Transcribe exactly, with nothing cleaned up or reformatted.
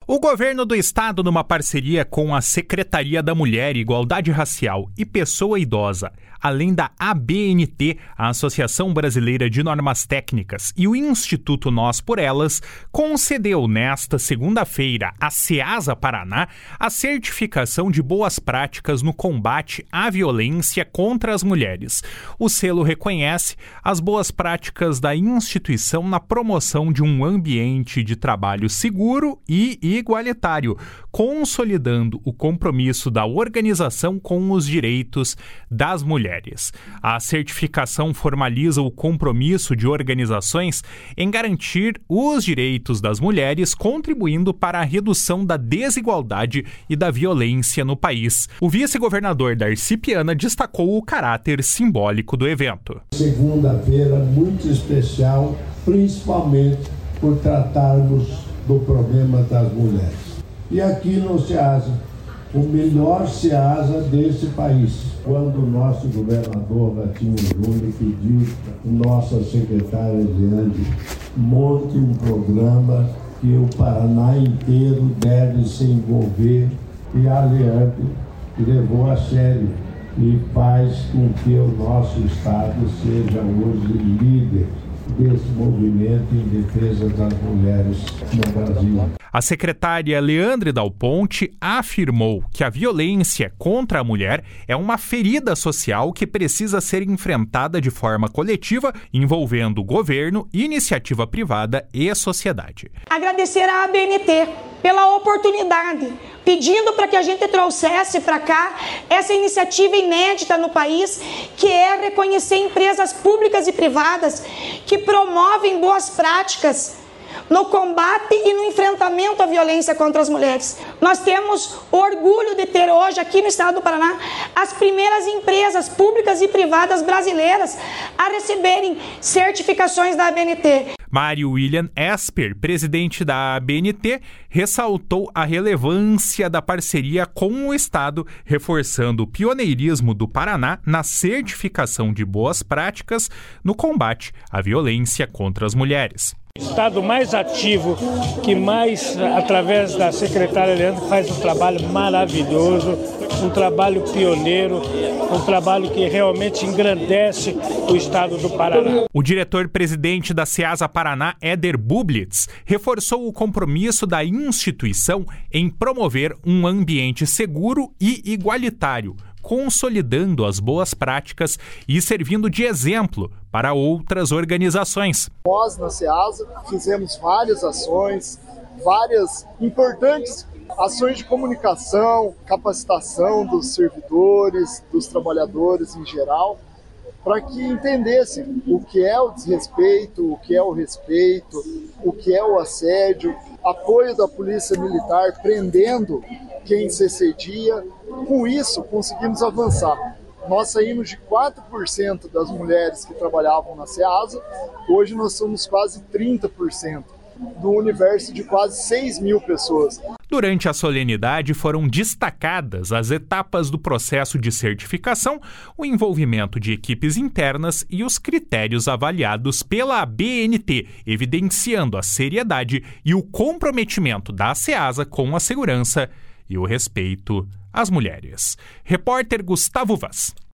O governo do estado, numa parceria com a Secretaria da Mulher, Igualdade Racial e Pessoa Idosa, além da A B N T, a Associação Brasileira de Normas Técnicas, e o Instituto Nós por Elas, concedeu nesta segunda-feira à Ceasa Paraná a certificação de boas práticas no combate à violência contra as mulheres. O selo reconhece as boas práticas da instituição na promoção de um ambiente de trabalho seguro e igualitário, consolidando o compromisso da organização com os direitos das mulheres. A certificação formaliza o compromisso de organizações em garantir os direitos das mulheres, contribuindo para a redução da desigualdade e da violência no país. O vice-governador Darcy Piana destacou o caráter simbólico do evento. Segunda-feira muito especial, principalmente por tratarmos do problema das mulheres. E aqui no Ceasa, o melhor Ceasa desse país, quando o nosso governador Ratinho Júnior pediu a nossa secretária Leandre monte um programa que o Paraná inteiro deve se envolver, e a Leandre levou a sério e faz com que o nosso estado seja hoje líder desse movimento em defesa das mulheres no Brasil. A secretária Leandre Dal Ponte afirmou que a violência contra a mulher é uma ferida social que precisa ser enfrentada de forma coletiva, envolvendo governo, iniciativa privada e sociedade. Agradecer à A B N T pela oportunidade, pedindo para que a gente trouxesse para cá essa iniciativa inédita no país, que é reconhecer empresas públicas e privadas que promovem boas práticas no combate e no enfrentamento à violência contra as mulheres. Nós temos orgulho de ter hoje, aqui no estado do Paraná, as primeiras empresas públicas e privadas brasileiras a receberem certificações da A B N T. Mário William Esper, presidente da A B N T, ressaltou a relevância da parceria com o Estado, reforçando o pioneirismo do Paraná na certificação de boas práticas no combate à violência contra as mulheres. O Estado mais ativo, que mais, através da secretária Leandro, faz um trabalho maravilhoso, um trabalho pioneiro, um trabalho que realmente engrandece o estado do Paraná. O diretor-presidente da Ceasa Paraná, Éder Bublitz, reforçou o compromisso da instituição em promover um ambiente seguro e igualitário, consolidando as boas práticas e servindo de exemplo para outras organizações. Nós, na Ceasa, fizemos várias ações, várias importantes ações de comunicação, capacitação dos servidores, dos trabalhadores em geral, para que entendessem o que é o desrespeito, o que é o respeito, o que é o assédio, apoio da Polícia Militar prendendo quem se excedia. Com isso, conseguimos avançar. Nós saímos de quatro por cento das mulheres que trabalhavam na Ceasa, hoje nós somos quase trinta por cento, do universo de quase seis mil pessoas. Durante a solenidade foram destacadas as etapas do processo de certificação, o envolvimento de equipes internas e os critérios avaliados pela A B N T, evidenciando a seriedade e o comprometimento da Ceasa com a segurança e o respeito às mulheres. Repórter Gustavo Vaz.